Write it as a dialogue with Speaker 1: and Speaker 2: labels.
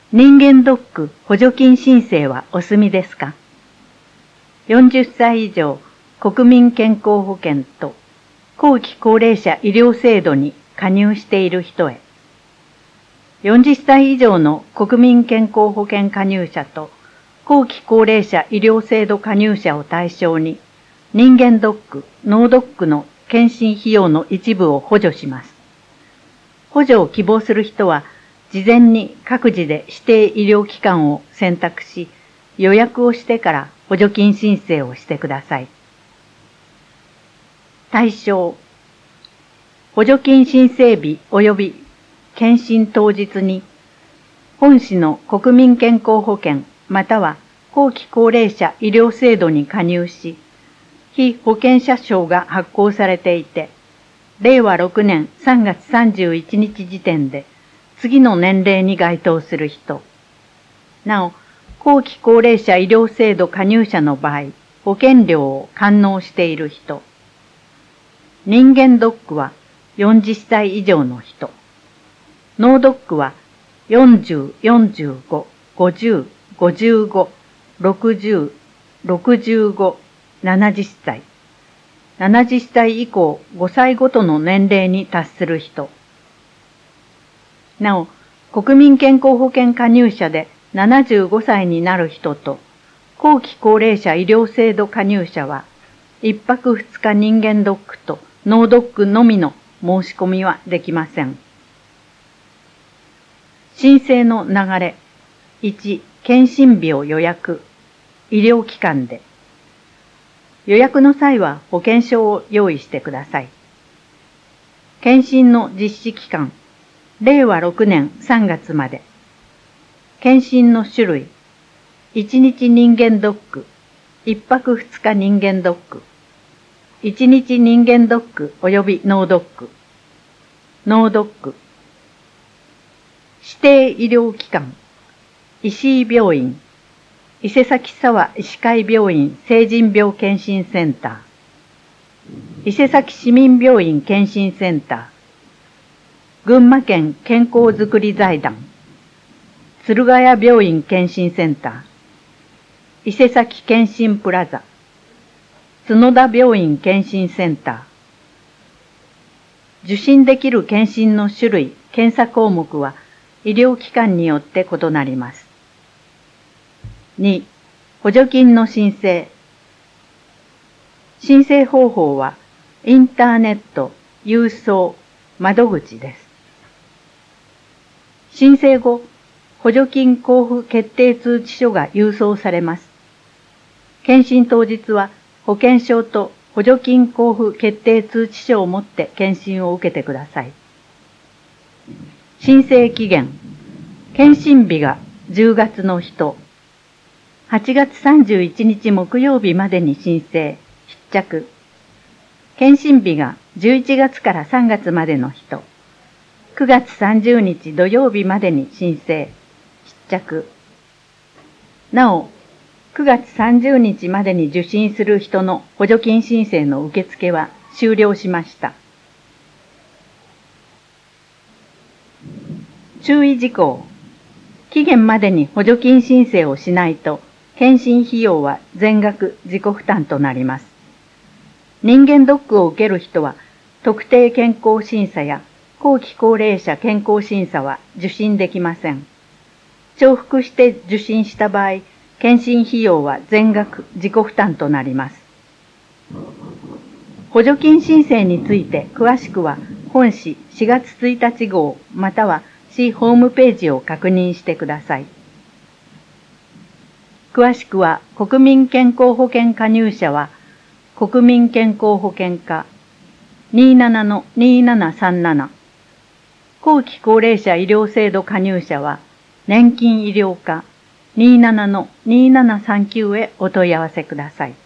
Speaker 1: 人間ドック補助金申請はお済みですか？ 40 歳以上国民健康保険と後期高齢者医療制度に加入している人へ。40歳以上の国民健康保険加入者と後期高齢者医療制度加入者を対象に人間ドック、脳ドックの検診費用の一部を補助します。補助を希望する人は事前に各自で指定医療機関を選択し予約をしてから補助金申請をしてください。対象、補助金申請日及び検診当日に本市の国民健康保険または後期高齢者医療制度に加入し、被保険者証が発行されていて、令和6年3月31日時点で次の年齢に該当する人。なお、後期高齢者医療制度加入者の場合、保険料を完納している人。人間ドックは40歳以上の人。脳ドックは40、45、50、55、60、65、70歳。70歳以降5歳ごとの年齢に達する人。なお、国民健康保険加入者で75歳になる人と、後期高齢者医療制度加入者は、1泊2日人間ドックと脳ドックのみの申し込みはできません。申請の流れ。1、検診日を予約。医療機関で。予約の際は保険証を用意してください。検診の実施期間。令和6年3月まで。検診の種類。1日人間ドック。1泊2日人間ドック。1日人間ドック及び脳ドック。脳ドック。指定医療機関。石井病院。伊勢崎沢医師会病院成人病検診センター。伊勢崎市民病院検診センター。群馬県健康づくり財団。鶴ヶ谷病院検診センター。伊勢崎検診プラザ。角田病院検診センター。受診できる検診の種類、検査項目は医療機関によって異なります。2、補助金の申請。申請方法はインターネット、郵送、窓口です。申請後、補助金交付決定通知書が郵送されます。検診当日は保険証と補助金交付決定通知書を持って検診を受けてください。申請期限。検診日が10月の人。8月31日木曜日までに申請、必着。検診日が11月から3月までの人。9月30日土曜日までに申請、必着。なお、9月30日までに受診する人の補助金申請の受付は終了しました。注意事項。期限までに補助金申請をしないと、検診費用は全額自己負担となります。人間ドックを受ける人は、特定健康審査や後期高齢者健康審査は受診できません。重複して受診した場合、検診費用は全額自己負担となります。補助金申請について詳しくは本市4月1日号または市ホームページを確認してください。詳しくは国民健康保険加入者は国民健康保険課 27-2737 後期高齢者医療制度加入者は年金医療課 27-2739 へお問い合わせください。